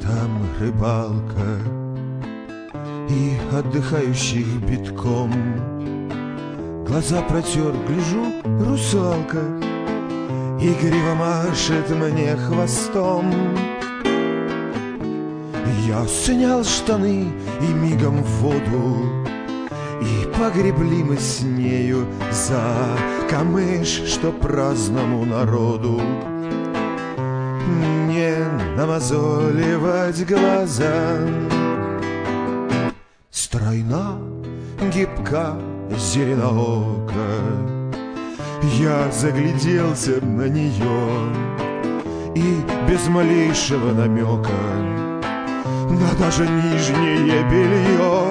там рыбалка, и отдыхающих битком. Глаза протер, гляжу, русалка игриво машет мне хвостом. Я снял штаны и мигом в воду, и погребли мы с нею за камыш, что праздному народу не намазоливать глаза. Стройна, гибка, зеленоока, я загляделся на нее, и без малейшего намека на даже нижнее белье.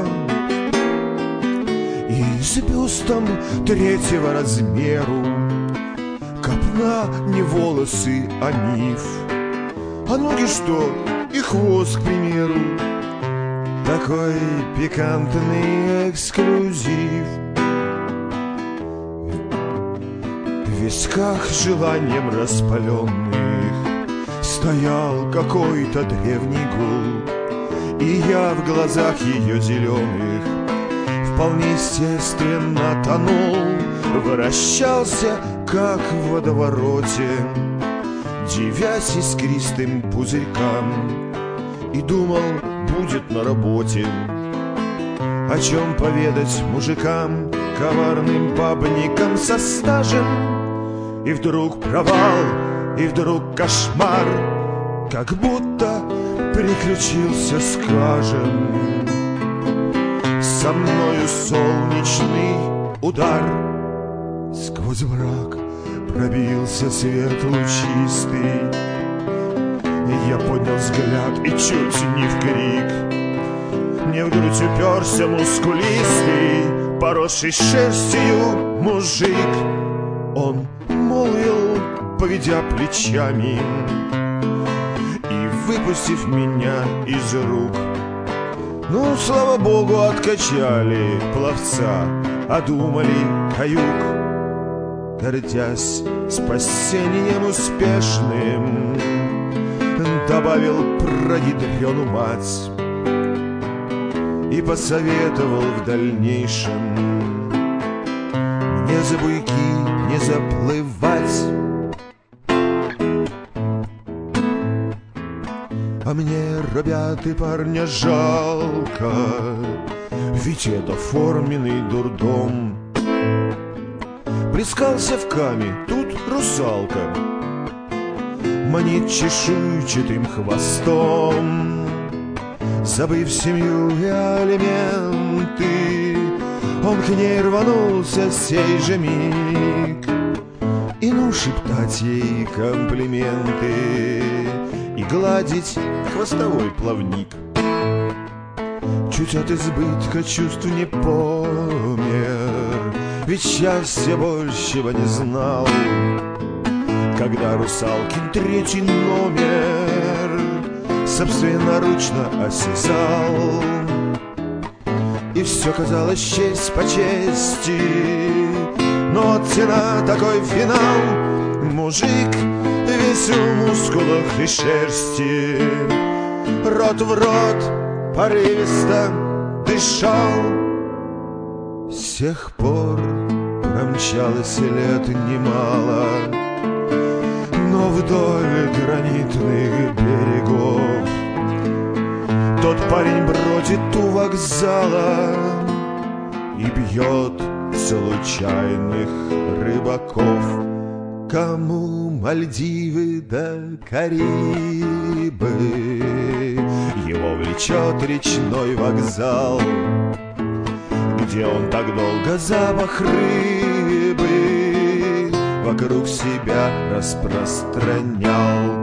И с бюстом третьего размеру, копна не волосы, а миф, а ноги что, и хвост, к примеру. Такой пикантный эксклюзив. В висках желанием распаленных стоял какой-то древний гул, и я в глазах ее зеленых вполне естественно тонул, вращался, как в водовороте, дивясь искристым пузырькам, и думал, будет на работе о чем поведать мужикам, коварным бабникам со стажем. И вдруг провал, и вдруг кошмар, как будто приключился, скажем, со мною солнечный удар. Сквозь мрак пробился свет лучистый, я поднял взгляд и чуть не в крик. Мне в грудь уперся мускулистый, поросший шерстью мужик. Он молвил, поведя плечами и выпустив меня из рук: ну, слава богу, откачали пловца, а думали каюк. Гордясь спасением успешным, добавил про ядрену мать и посоветовал в дальнейшем мне за буйки не заплывать. А мне, ребята, парня жалко, ведь это форменный дурдом. Плескался в каме, тут русалка манит чешуйчатым хвостом. Забыв семью и алименты, он к ней рванулся сей же миг, и ну шептать ей комплименты и гладить хвостовой плавник. Чуть от избытка чувств не помер, ведь счастья большего не знал, когда русалкин третий номер собственноручно осязал. И все казалось честь по чести, но цена такой финал. Мужик весь в мускулах и шерсти, рот в рот порывисто дышал. С тех пор промчалось лет немало, но вдоль гранитных берегов тот парень бродит у вокзала и бьет случайных рыбаков. Кому Мальдивы да Карибы, его влечет речной вокзал, где он так долго запах рыбы вокруг себя распространял.